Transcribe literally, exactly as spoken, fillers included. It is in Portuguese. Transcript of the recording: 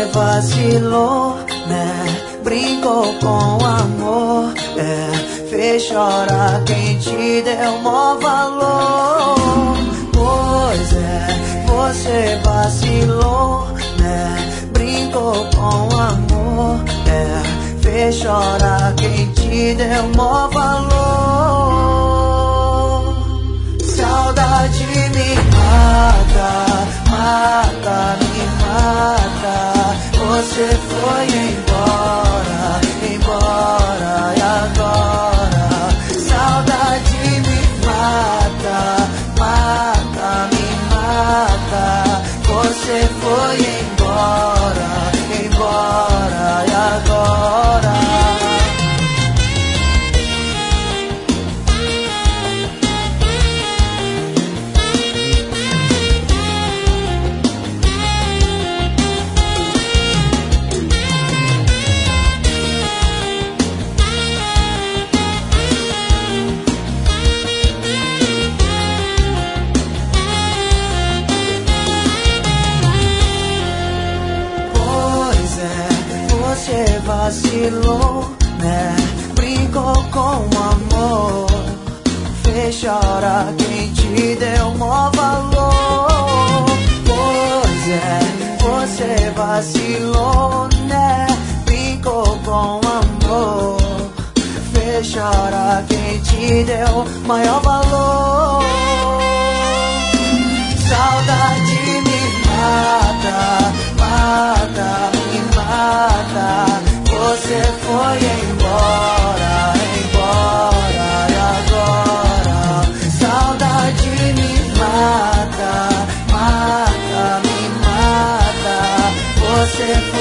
Você vacilou, né? Brincou com amor, é. Fez chorar quem te deu mó valor. Pois é, você vacilou, né? Brincou com amor, é. Fez chorar quem te deu mó valor. Saudade me mata, mata, me mata. Você foi embora, embora e agora. Saudade me mata, mata, me mata. Você foi embora, embora e agora. Você vacilou, né? Brincou com amor, fez chorar quem te deu mó valor. Pois é, você vacilou, né? Brincou com amor, fez chorar quem te deu maior valor. Saudade me mata, mata, me mata. Você foi embora, embora e agora. Saudade me mata, mata, me mata. Você